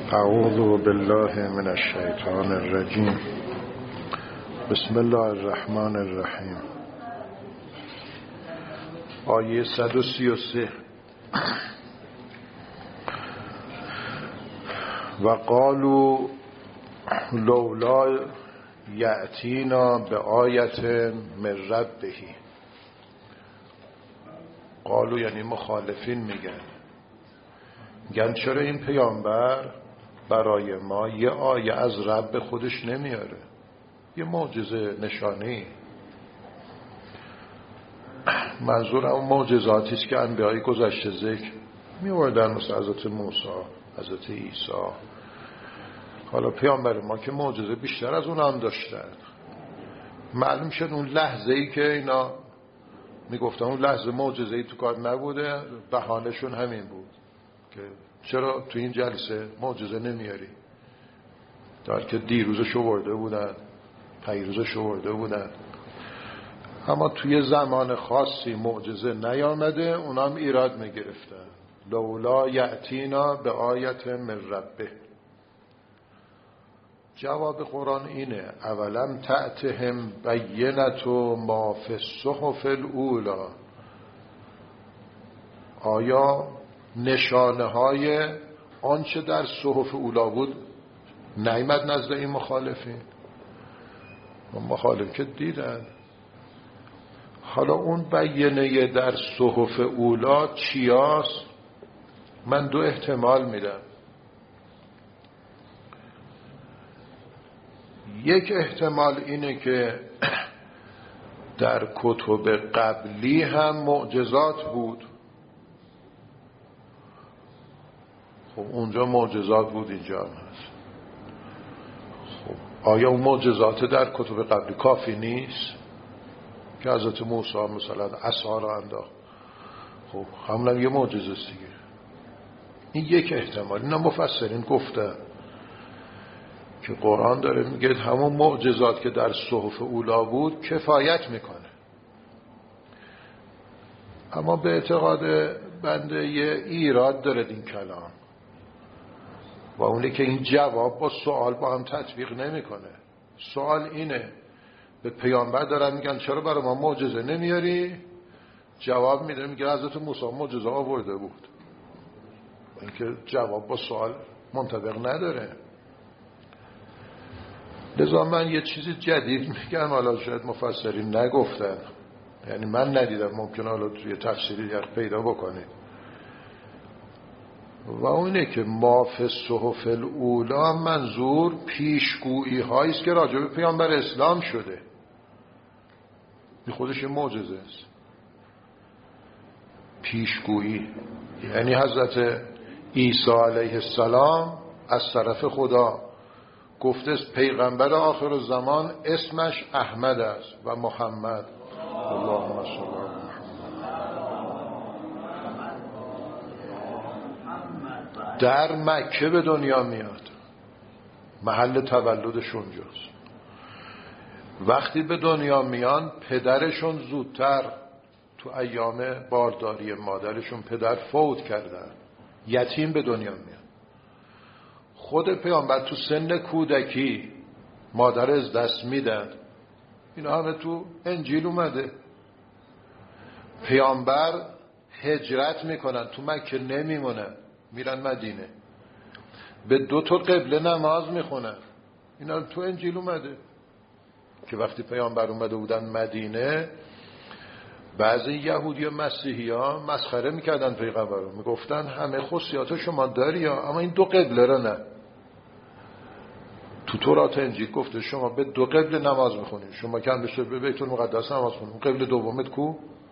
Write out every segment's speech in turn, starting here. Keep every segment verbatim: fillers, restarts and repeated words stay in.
اعوذ بالله من الشیطان الرجیم. بسم الله الرحمن الرحیم. آیه صد و سی و سه. و قالوا لولا یأتینا بآیة من ربه. قالوا یعنی مخالفین میگن میگن چرا این پیامبر برای ما یه آیه از رب خودش نمیاره، یه معجزه نشانی. منظورم اون معجزاتی است که انبیای گذشته ذکر میوردن، مثل حضرت موسی، حضرت عیسی. حالا پیامبر ما که معجزه بیشتر از اون هم داشتن. معلوم شد اون لحظه ای که اینا میگفتن اون لحظه معجزه ای تو کار نبوده، بهانه‌شون همین بود که چرا تو این جلسه معجزه نمیاری، در که دیروزش آورده بودن، پیروزش آورده بودن. اما توی زمان خاصی معجزه نیامده، اونام ایراد میگرفتن. لولا یأتینا به آیت من ربه. جواب قرآن اینه: اولم تأتهم بینة ما فی الصحف الاولی. آیا نشانه های آنچه در صحف اولا بود نیامد نزد این مخالفین؟ مخالف که دیدن. حالا اون بینه در صحف اولا چیاست؟ من دو احتمال میدم. یک احتمال اینه که در کتب قبلی هم معجزات بود. خب اونجا معجزات بود، اینجا هم هست. خب آیا اون معجزات در کتب قبلی کافی نیست که حضرت موسی مثلا عصا را انداخت؟ خب همون یه معجزه است دیگه. این یک احتمال. اینا مفسرین گفتن که قرآن داره میگه همون معجزات که در صحف اولا بود کفایت میکنه. اما به اعتقاد بنده یه ایراد داره این کلام، و اونه که این جواب با سوال با هم تطبیق نمیکنه. سوال اینه: به پیامبر دارن میگن چرا برای ما معجزه نمیاری؟ جواب میده میگه حضرت موسی معجزه آورده بود. اینکه جواب با سوال منطبق نداره. لذا من یه چیزی جدید میگم، حالا شاید مفسرین نگفتن، یعنی من ندیدم، ممکنه حالا توی تفسیری پیدا بکنید. و اونه که ما فی الصحف الاولی منظور پیشگویی هایی است که راجع به پیامبر اسلام شده. این خودش یه معجزه است. پیشگویی یعنی حضرت عیسی علیه السلام از طرف خدا گفته است پیغمبر آخر الزمان اسمش احمد است و محمد. اللهم صل علی محمد. در مکه به دنیا میاد، محل تولدش اونجاست. وقتی به دنیا میان پدرشون زودتر تو ایام بارداری مادرشون پدر فوت کردن، یتیم به دنیا میاد. خود پیامبر تو سن کودکی مادر از دست میدن. اینا همه تو انجیل اومده. پیامبر هجرت میکنن، تو مکه نمیمونن، میرن مدینه. به دو تا قبله نماز میخونن. اینا تو انجیل اومده که وقتی پیامبر اومده بودن مدینه، بعضی یهودی و مسیحی ها مسخره میکردن پیغمبر رو، میگفتن همه خصوصیات شما داری ها، اما این دو قبله را نه. تو تورات انجیل گفته شما به دو قبله نماز میخونید، شما کم بشه به بیت المقدس نماز خونید، قبله دومت کو؟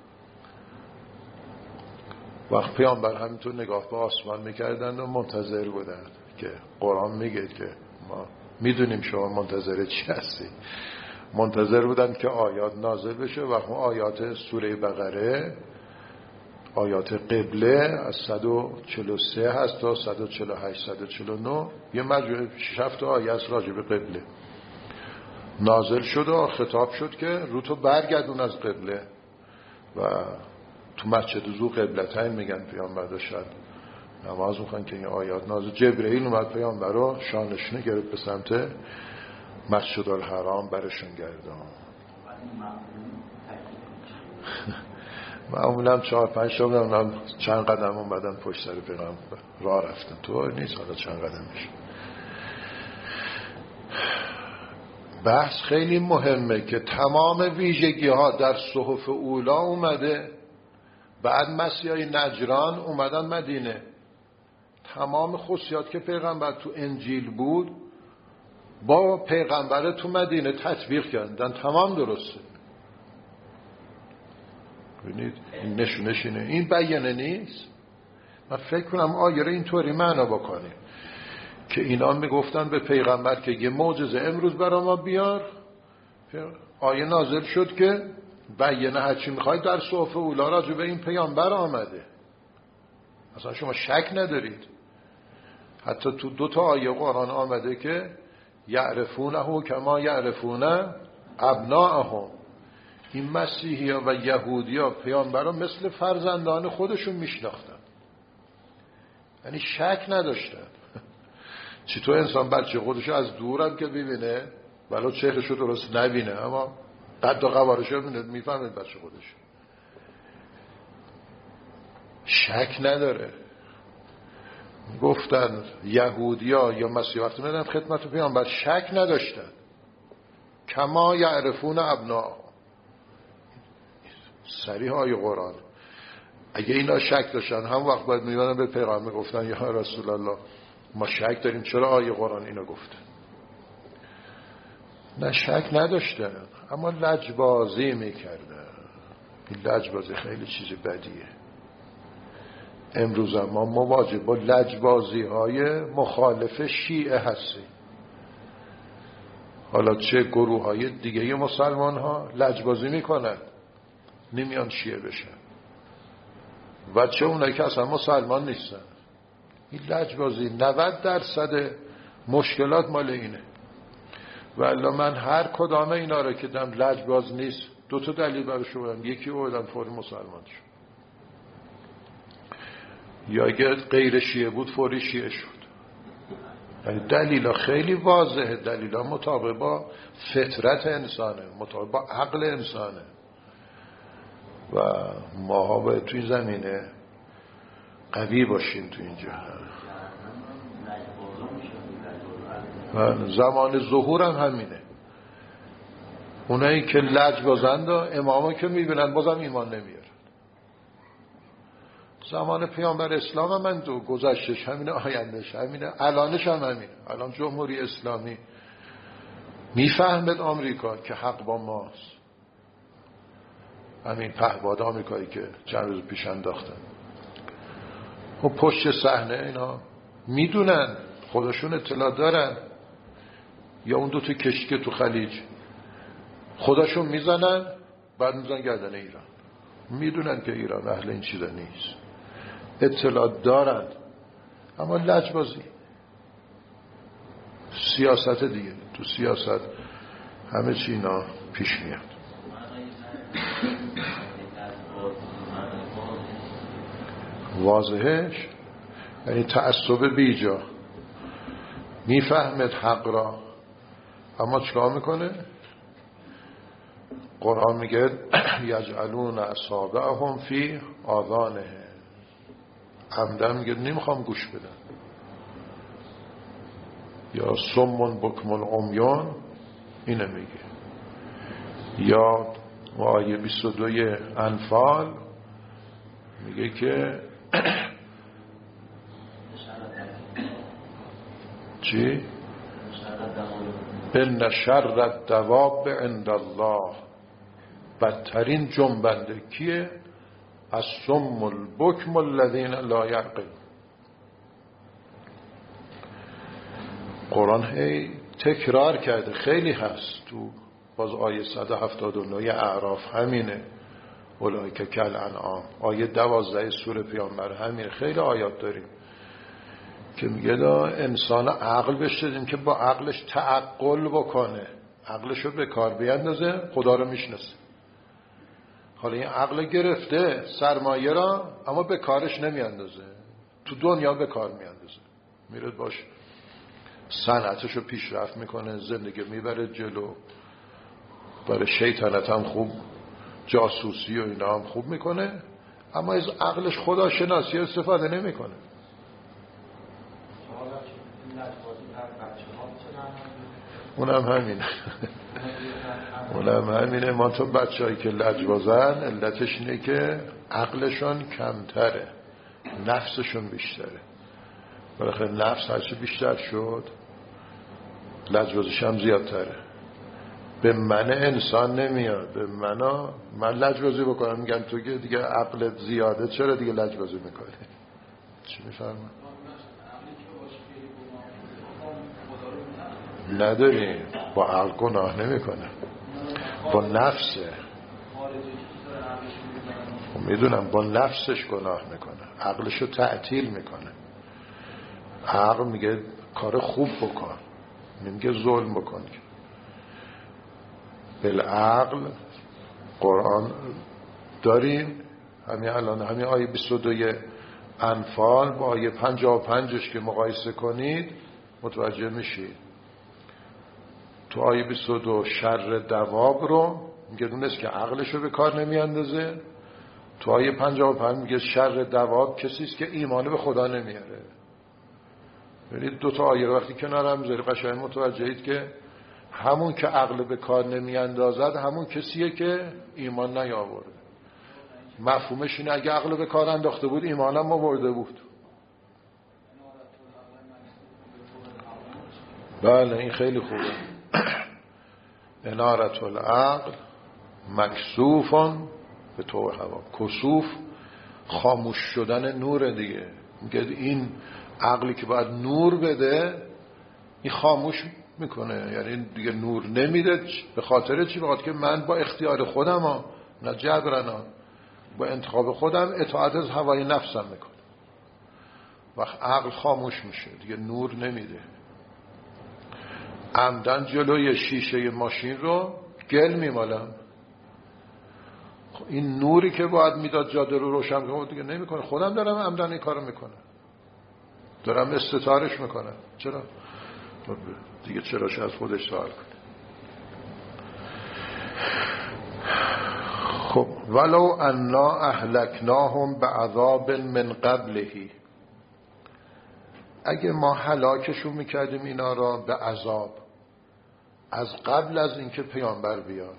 وقت پیامبر همینطور نگاه به آسمان میکردن و منتظر بودن که قرآن میگه که ما میدونیم شما منتظر چی هستی. منتظر بودن که آیات نازل بشه و اون آیات سوره بقره، آیات قبله از صد و چهل و سه هست تا صد و چهل و هشت صد و چهل و نه، یه مجموعه شش هفت آیه راجع به قبله نازل شد و خطاب شد که رو تو برگردون از قبله. و تو مسجد ذو قبلتین میگن پیامبر داشت نماز میخوان که این آیات نازل. جبرئیل اومد پیامبر رو شانشونه گرفت به سمت مسجد الحرام برشون گردان. معمولا چهار پنج تا بودم چند قدم اومدن پشت سر پیغمبر راه رفتن، تو نیست حالا چند قدم میشه. بحث خیلی مهمه که تمام ویژگی ها در صحف اولا اومده، بعد مسیحای نجران اومدن مدینه، تمام خصوصیات که پیغمبر تو انجیل بود با پیغمبر تو مدینه تطبیق کردن، تمام درسته. ببینید این نشونش اینه، این بیانه نیست. من فکر کنم آیه رو اینطوری معنا بکنیم که اینا میگفتن به پیغمبر که یه معجزه امروز برای ما بیار، آیه نازل شد که بیانه هرچی میخواید در صحف اولا راجع به این پیامبر آمده، اصلا شما شک ندارید. حتی تو دو تا آیه قرآن آمده که یعرفونه کما یعرفونه ابناءهم، این مسیحی ها و یهودی ها پیامبر ها مثل فرزندان خودشون میشناختن، یعنی شک نداشتن. چطور انسان بچه خودشو از دورم که ببینه ولو چهرشو درست نبینه اما قد و قوارشو ببینه میفهمه بچه خودش، شک نداره. گفتن یهودیا یا مسیح وقتی میدن خدمت پیامبر شک نداشتن، کما یعرفون ابناء، صریح آیه قرآن. اگه اینا شک داشتن هم وقت باید میدونن به پیغمبر گفتن یا رسول الله ما شک داریم چرا آیه قرآن اینو گفته. نه شک نداشتن اما لجبازی میکردن. این لجبازی خیلی چیز بدیه. امروز ما مواجه با لجبازی های مخالف شیعه هستیم. حالا چه گروه های دیگه مسلمان ها لجبازی میکنن نمیان شیعه بشن و چه اونایی که اصلا مسلمان نیستن. این لجبازی نود درصد مشکلات مال اینه. والا من هر کدام اینا رو که دم لجباز نیست دو تا دلیل براشو بودم، یکی اوردم فوری مسلمان شد، یا اگر غیر شیعه بود فوری شیعه شد. یعنی دلیلا خیلی واضحه، دلیلا مطابق با فطرت انسانه، مطابق با عقل انسانه و ماها باید توی زمینه قوی باشیم تو اینجا. و زمان ظهور هم همینه، اونایی که لجبازند اماما که میبینن بازم ایمان نمیارن. زمان پیامبر اسلام هم من دو گذشتش همینه، آیندهش همینه، الانش هم همینه. الان جمهوری اسلامی میفهمد آمریکا که حق با ماست، همین پهپاد آمریکایی که چند روز پیش انداختن و پشت صحنه اینا میدونن، خودشون اطلاع دارن. یا اون دو تا کشتی که تو خلیج خودشون میزنن بعد میزنن گردن ایران، میدونن که ایران اهل این چیزا نیست، اطلاع دارن اما لجبازی. سیاست دیگه، تو سیاست همه چی اینا پیش میاد. واضحش یعنی تعصب بیجا، میفهمد حق را اما چیکار میکنه؟ قرآن میگه یجعلون اصابعهم فی آذانهم، عمدن میگه نمیخوام گوش بدن. یا صم بکم العمیان اینه میگه. یا آیه بیست و دو انفال میگه که چی؟ ان شر الدواب عند الله، بدترین جنبنده کیه؟ الصم البکم الذین لا یعقلون. قرآن هی تکرار کرده، خیلی هست تو باز آیه صد و هفتاد و نه اعراف همینه، اولئک کالانعام، آیه دوازده سوره پیامبر همینه. خیلی آیات داریم که میگه دا انسان عقل بهش دادیم که با عقلش تعقل بکنه، عقلشو به کار بیندازه، خدا رو میشناسه. حالا این عقل گرفته سرمایه را اما به کارش نمیاندازه، تو دنیا به کار میاندازه، میره باش صنعتشو پیشرفت میکنه، زندگی میبره جلو، برای شیطنت هم خوب، جاسوسی و اینا هم خوب میکنه، اما از عقلش خداشناسی استفاده نمیکنه. اونم همینه اونم همینه ما تو بچه هایی که لجبازن علتش اینه که عقلشون کمتره، نفسشون بیشتره. بالاخره نفس هرچی بیشتر شد لجبازش هم زیادتره. به من انسان نمیاد، به منا من لجبازی بکنم میگم تو که دیگه عقلت زیاده چرا دیگه لجبازی میکنی؟ چی میفرمه؟ نداری با عقل گناه نمیکنه، با نفسه. میدونم با نفسش گناه میکنه، عقلشو تعطیل میکنه. عقل میگه کار خوب بکن، نمیگه ظلم بکن. بالعقل قرآن داریم، همین الان همین آیه بیست و دو انفال با آیه پنجاه و پنج که مقایسه کنید متوجه میشید. تو آیه بیست و دو شر دواب رو میگه دونست که عقلشو به کار نمیاندازه، تو آیه پنجاه و پنج میگه شر دواب کسیست که ایمان به خدا نمیاره. ببینید دو تا آیه رو وقتی کنار هم بذاری قشنگ متوجهید که همون که عقل به کار نمیاندازد همون کسیه که ایمان نیاورده. مفهومش اینه اگه عقل به کار انداخته بود ایمانم آورده بود. بله این خیلی خوبه. انارت العقل مکسوفان به تو هوا. کسوف خاموش شدن نور دیگه. میگه این عقلی که باید نور بده این خاموش میکنه، یعنی دیگه نور نمیده. به خاطر چی؟ بخاطر که من با اختیار خودم ها، نه جبرنا، با انتخاب خودم اطاعت از هوای نفسم میکنه. وقت عقل خاموش میشه دیگه نور نمیده. عمدن جلوی شیشه ماشین رو گل میمالم. این نوری که باید میداد جاده رو روشن کنه دیگه نمیکنه، خودم دارم عمدن این کارو میکنم، دارم استتارش میکنم. چرا؟ دیگه چراش از خودش سوال کنه. خب ولو انا اهلکناهم بعذاب من قبلهی، اگه ما هلاکشون میکردیم اینا را به عذاب از قبل از اینکه پیامبر بیاد.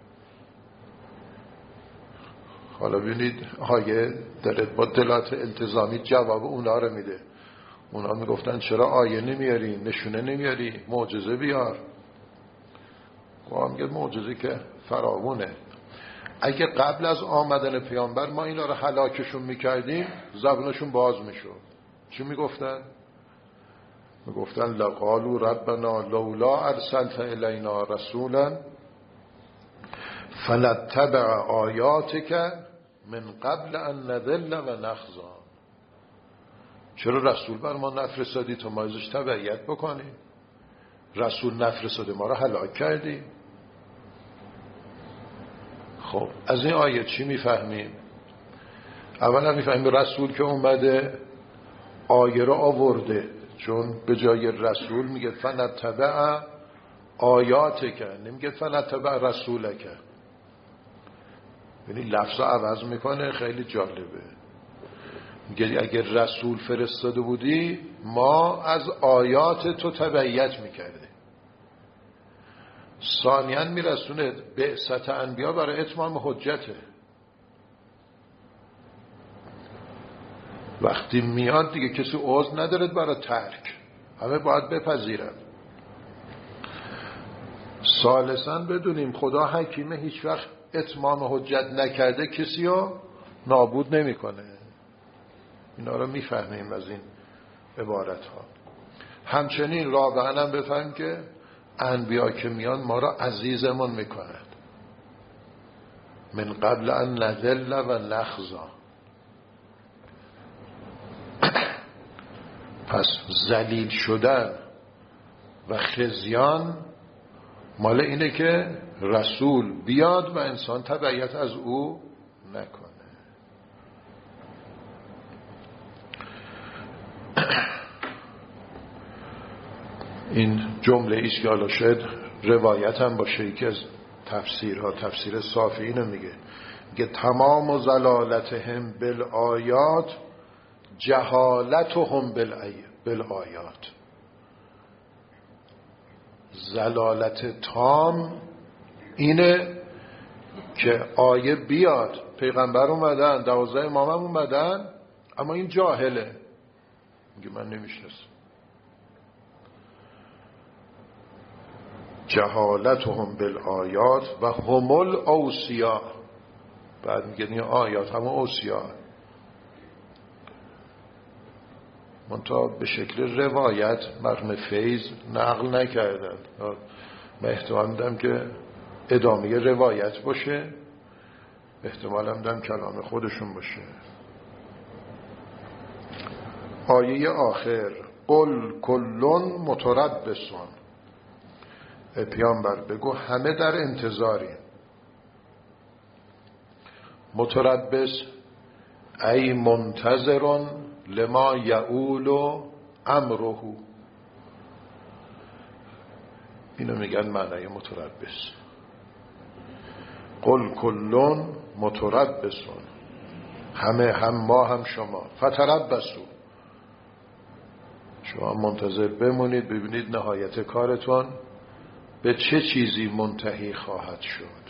حالا ببینید آیه داره با دلالت التزامی جواب اونا رو میده. اونا میگفتن چرا آیه نمیاری، نشونه نمیاری، معجزه بیار. قرآن میگه معجزه که فراوونه. اگه قبل از آمدن پیامبر ما اینا رو هلاکشون میکردیم زبونشون باز میشد. چی میگفتن؟ میگفتن لقالوا ربنا لولا ارسلت الینا رسولا فنتبع آیاتک من قبل ان نذل و نخزا. چرا رسول بر ما نفرستادی تا ما ازش تبعیت بکنیم؟ رسول نفرستاده ما رو هلاک کردی. خب از این آیه چی میفهمیم؟ اولا میفهمیم رسول که اومده آیه رو آورده، چون به جای رسول میگه فنتبع آیاتک، نمیگه فنتبع رسولک. یعنی لفظ عوض میکنه. خیلی جالبه. میگه اگر رسول فرستاده بودی ما از آیات تو تبعیت میکردیم. ثانیاً میرسونه بعثت انبیا برای اتمام حجته. وقتی میاد دیگه کسی عذر نداره برای ترک، همه باید بپذیرن. ثالثاً بدونیم خدا حکیمه، هیچ وقت اتمام حجت نکرده کسی رو نابود نمیکنه. اینا رو میفهمیم از این عبارت ها. همچنین رابعاً هم بفهم که انبیا که میان ما را عزیزمون میکنند من قبل ان نذل و نخزا. پس ذلیل شدن و خزیان مال اینه که رسول بیاد و انسان تبعیت از او نکنه. این جمله ایست که حالا شاید روایت هم باشه، یکی از تفسیرها، تفسیر صافی اینو میگه که تمام و زلالتهم بالآیات جهالتهم بالآیات. زلالت تام اینه که آیه بیاد، پیغمبر اومدن، دوازده امام هم اومدن، اما این جاهله، میگه من نمیشناسم. جهالتهم بالآیات و هم الاوصیا. بعد میگه این آیات هم اوصیا، منتها به شکل روایت مرحوم فیض نقل نکردن. من احتمال میدم که ادامه روایت باشه، احتمال میدم کلام خودشون باشه. آیه آخر قل کلون متربصون. ای پیامبر بگو همه در انتظاریم. متربص ای منتظرون لما یعول امره. اینو میگن معنی متربص. قل کلون متربصون، همه، هم ما هم شما. فتربصوا، شما منتظر بمونید ببینید نهایت کارتون به چه چیزی منتهی خواهد شد.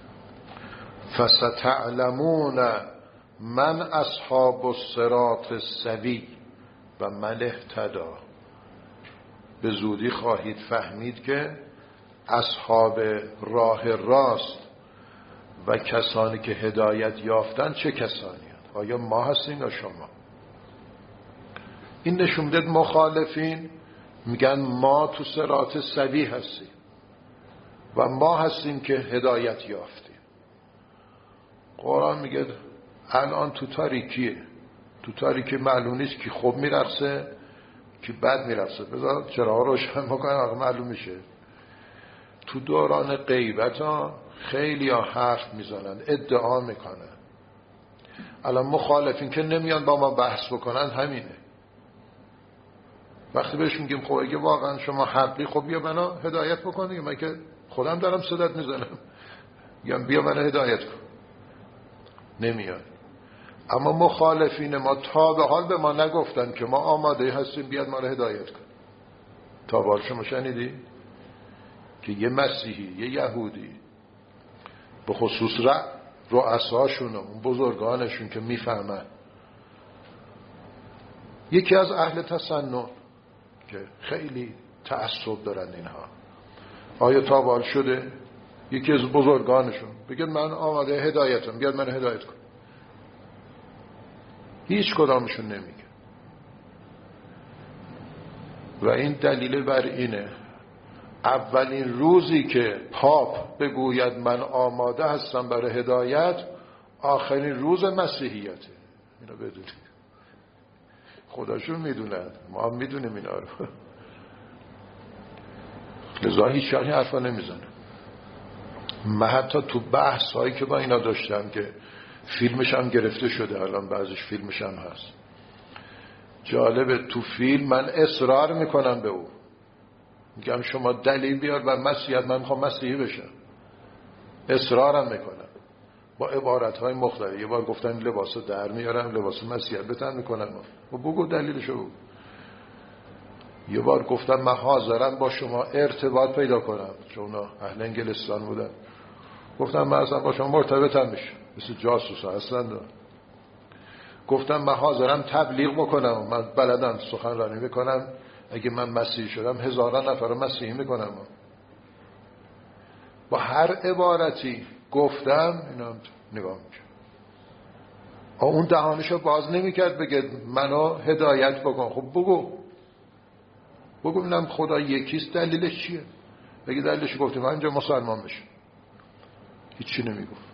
فستعلمون من اصحاب الصراط السوی و من اهتدی. به زودی خواهید فهمید که اصحاب راه راست و کسانی که هدایت یافتن چه کسانی هستند. آیا ما هستیم یا شما؟ این نشون میده مخالفین میگن ما تو صراط سوی هستیم و ما هستیم که هدایت یافتیم. قرآن میگه الان تو تاریکیه، تو تاریکی معلوم نیست که خوب میرقصه که بد میرقصه. بذار چراغ روشن بکنن آقا معلوم میشه. تو دوران غیبت ها خیلی ها حرف میزنن، ادعا میکنن. الان مخالفین که نمیان با ما بحث بکنن همینه. وقتی بهش میگیم خب اگه واقعا شما حقی، خب بیا منو هدایت بکنی. من که خودم دارم صدات میزنم، میگم بیا منو هدایت کن، نمیاد. اما مخالفین ما تا به حال به ما نگفتن که ما آماده هستیم بیاد ما رو هدایت کن. تا به حال شما شنیدی که یه مسیحی، یه یهودی، به خصوص رؤساشون، اون بزرگانشون که میفهمن، یکی از اهل تسنن که خیلی تعصب دارن اینها، آیا تا به حال شده یکی از بزرگانشون بگه من آماده هدایتم بیاد من هدایت کن؟ هیچ کدامشون نمیگه. و این دلیل بر اینه اولین روزی که پاپ بگوید من آماده هستم برای هدایت، آخرین روز مسیحیته. اینو بدونید، خداشون میدونن، ما هم میدونیم اینا رو. لذا هیچ شرحی حرفا نمیزنه. من حتی تو بحث هایی که با اینا داشتم که فیلمش هم گرفته شده، الان بعضیش فیلمش هم هست، جالبه تو فیلم من اصرار میکنم به او، میگم شما دلیل بیار بر مسیحیت، من میخوام مسیحی بشم، اصرارم میکنم با عبارت های مختلف. یه بار گفتن لباسو در میارم، لباس مسیحیت بتن میکنم، و بگو دلیلشو بگو. یه بار گفتم من حاضرم با شما ارتباط پیدا کنم، چون اهل انگلستان بودن، گفتم من اصلا با شما مرتبطم میشم، مثل جاسوس هستن. گفتم من حاضرم تبلیغ بکنم، من بلدم سخنرانی بکنم، اگه من مسیحی شدم هزاران نفر رو مسیحی میکنم. با هر عبارتی گفتم اینا نگاه میکنم، اون دهانشو باز نمیکرد بگه منو هدایت بکن. خب بگو بگو ببینم خدا یکیست، دلیلش چیه؟ بگه دلیلش گفته من اینجا مسلمان بشم. هیچی نمیگفت.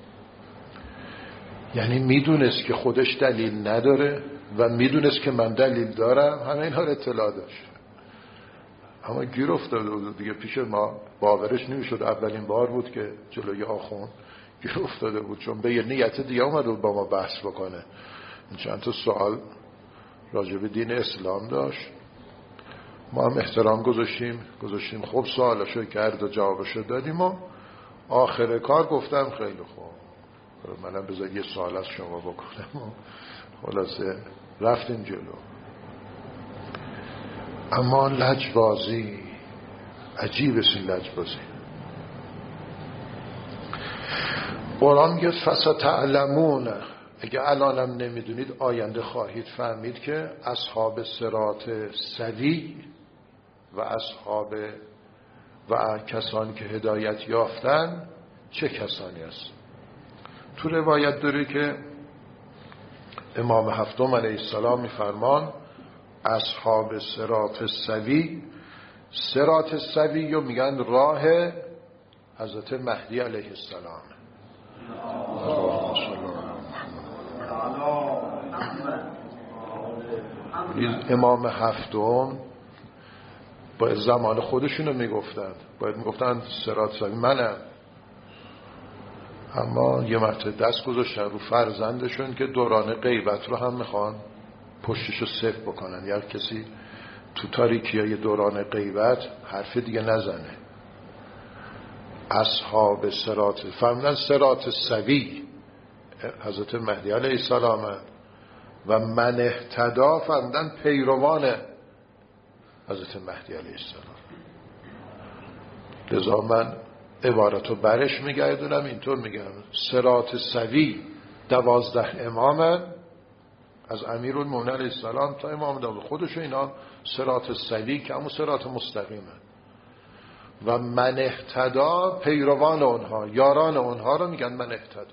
یعنی میدونست که خودش دلیل نداره و میدونست که من دلیل دارم، همه اینها رو اطلاع داشت. اما گیر افتاده بود دیگه، پیش ما باورش نمیشد. اولین بار بود که جلوی آخوند گیر افتاده بود، چون به یه نیت دیگه اومد بود با ما بحث بکنه. چند تا سوال راجع به دین اسلام داشت. ما هم احترام گذاشتیم گذاشتیم خب سوالشو کرد و جوابشو دادیم و آخر کار گفتم خیلی خوب منم بذار یه سوال از شما بکنم و خلاصه رفتیم جلو. اما لجبازی عجیب است. این لجبازی قرآن میگه فستعلمون، اگه الانم نمیدونید آینده خواهید فهمید که اصحاب صراط سوی و اصحاب و کسانی که هدایت یافتن چه کسانی است. تو روایت داره که امام هفتم علیه السلام میفرمان اصحاب صراط سوی، صراط سوی رو میگن راه حضرت مهدی علیه السلام. امام هفتم با زمان خودشونو میگفتن، باید میگفتن صراط سوی منم، اما یه مرتبه دست گذاشتن رو فرزندشون که دوران غیبت رو هم میخوان پشتشو صفر بکنن، یا کسی تو تاریکی های دوران غیبت حرف دیگه نزنه. اصحاب صراط فرمودن صراط سوی حضرت مهدی علیه السلام و من اهتدا فرمودن پیروان حضرت مهدی علیه السلام. لذا من عبارتو برش میگردونم اینطور میگم صراط سوی دوازده امامن، از امیرالمومنین علیه السلام تا امام داود خودش اینا صراط سوی که همون صراط مستقیمن و من اهتدا پیروان اونها یاران اونها رو میگن من اهتدا،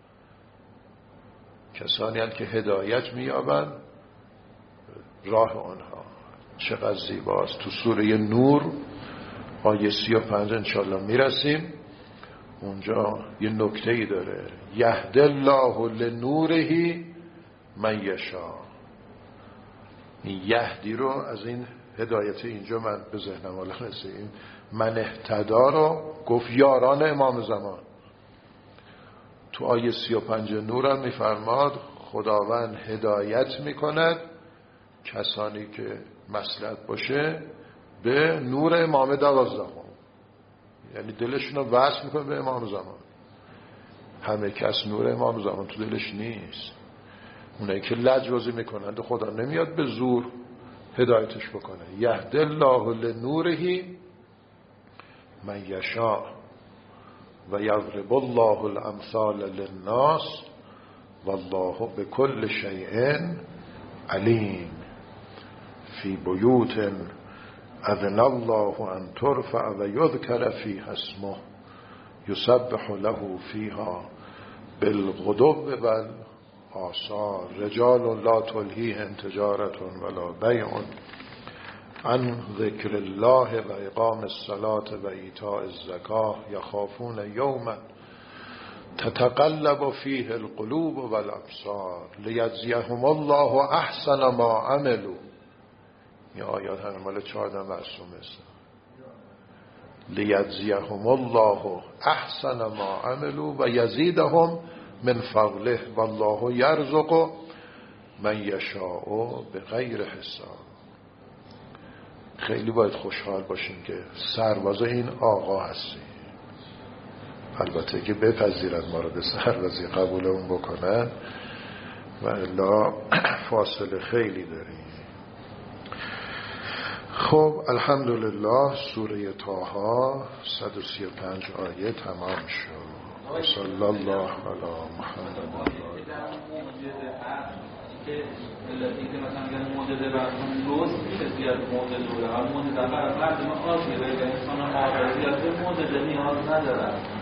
کسانی هستند که هدایت مییابند راه اونها. چقدر زیباست. تو سوره نور آیه سی و پنج انشالله میرسیم، اونجا یه نکته ای داره یهد الله لنوره من یشاء. این یهدی رو از این هدایت اینجا من به ذهنم حالا رسید، من اهتدا رو گفت یاران امام زمان. تو آیه سی و پنج نور هم میفرماد خداوند هدایت میکند کسانی که مصلحت باشه به نور امام دوازدهم، یعنی دلشون رو وصل میکنه به امام زمان. همه کس نور امام زمان تو دلش نیست. اونایی که لجبازی میکنند خدا نمیاد به زور هدایتش بکنه. یهد الله لنوره من یشاء و یضرب الله الامثال للناس والله بكل شیء علیم. فی بیوت اذن الله ان ترفع و یذکر فیها اسمه یسبح له فیها بالغدو والآصال رجال لا تلهیهم تجارة ولا بیع عن ذکر الله و اقام الصلاة و ایتاء الزکاة یخافون یوما تتقلب فیه القلوب والابصار لیجزیهم الله احسن ما عملوا. این آیات هم مال چهارده معصوم است. لیجزیهم الله احسن ما عملوا و یزیدهم من فضله والله یرزق من یشاء بغیر حساب. خیلی باید خوشحال باشیم که سرباز این آقا هستیم، البته که بپذیرن ما رو به سربازی قبولمون بکنن و الا فاصله خیلی داریم. خب الحمدلله سوره طه صد و سی و پنج آیه تمام شد. صلی الله علی محمد. که الذی که مثلا میگن معجزه بر اون روز میشه زیاد معجزه بوده، اما معجزه بر مردم آزمیره، یعنی انسان ها معجزه معجزه نیاز ندارن.